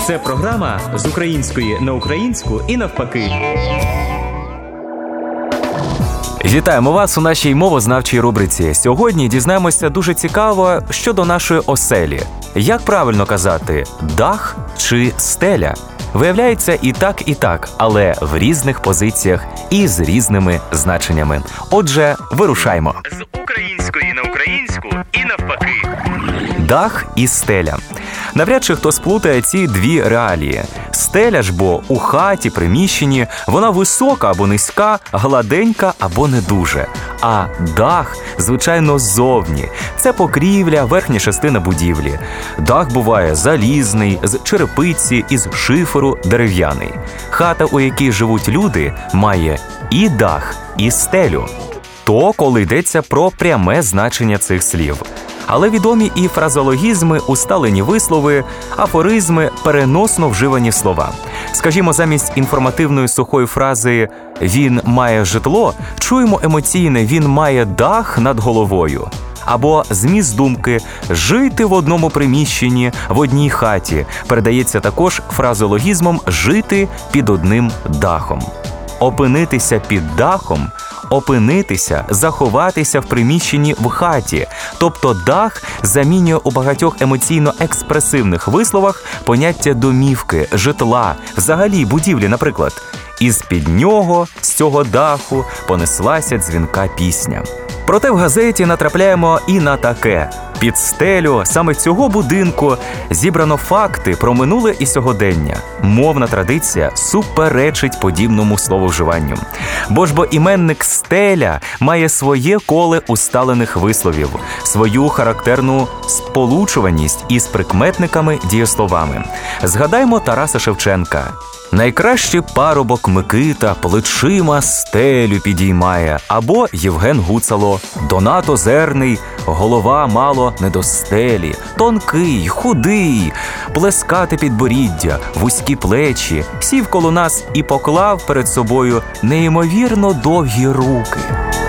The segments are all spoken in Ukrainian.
Це програма з української на українську і навпаки. Вітаємо вас у нашій мовознавчій рубриці. Сьогодні дізнаємося дуже цікаво щодо нашої оселі. Як правильно казати – дах чи стеля? Виявляється і так, але в різних позиціях і з різними значеннями. Отже, вирушаймо. З української на українську і навпаки. Дах і стеля. Навряд чи хто сплутає ці дві реалії. Стеля ж бо у хаті, приміщенні, вона висока або низька, гладенька або не дуже. А дах, звичайно, ззовні. Це покрівля, верхня частина будівлі. Дах буває залізний, з черепиці, із шиферу, дерев'яний. Хата, у якій живуть люди, має і дах, і стелю. То, коли йдеться про пряме значення цих слів. Але відомі і фразеологізми, усталені вислови, афоризми, переносно вживані слова. Скажімо, замість інформативної сухої фрази «він має житло» чуємо емоційне «він має дах над головою». Або зміст думки «жити в одному приміщенні, в одній хаті» передається також фразеологізмом «жити під одним дахом». Опинитися під дахом – опинитися, заховатися в приміщенні в хаті. Тобто дах замінює у багатьох емоційно-експресивних висловах поняття домівки, житла, взагалі будівлі, наприклад. Із-під нього, з цього даху, понеслася дзвінка пісня. Проте в газеті натрапляємо і на таке. Під стелю саме цього будинку зібрано факти про минуле і сьогодення. Мовна традиція суперечить подібному слововживанню. Бо іменник «стеля» має своє коле усталених висловів, свою характерну сполучуваність із прикметниками, дієсловами. Згадаймо Тараса Шевченка. «Найкращий парубок Микита плечима стелю підіймає», або Євген Гуцало «Донат озерний, голова мало не до стелі, тонкий, худий, плескати підборіддя, вузькі плечі, сів коло нас і поклав перед собою неймовірно довгі руки».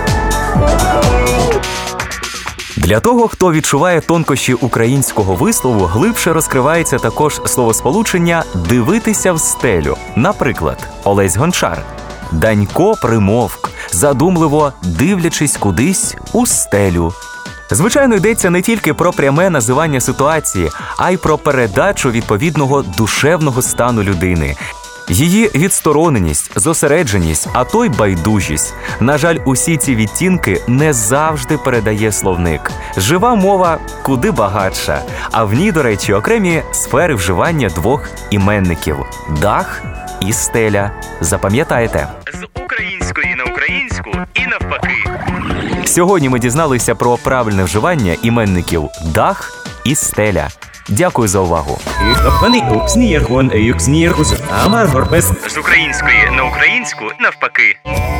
Для того, хто відчуває тонкощі українського вислову, глибше розкривається також словосполучення «дивитися в стелю». Наприклад, Олесь Гончар. «Данько примовк, задумливо дивлячись кудись у стелю». Звичайно, йдеться не тільки про пряме називання ситуації, а й про передачу відповідного душевного стану людини. Її відстороненість, зосередженість, а то й байдужість. На жаль, усі ці відтінки не завжди передає словник. Жива мова куди багатша, а в ній, до речі, окремі сфери вживання двох іменників – дах і стеля. Запам'ятайте. З української на українську і навпаки. Сьогодні ми дізналися про правильне вживання іменників дах і стеля. Дякую за увагу. З української на українську навпаки.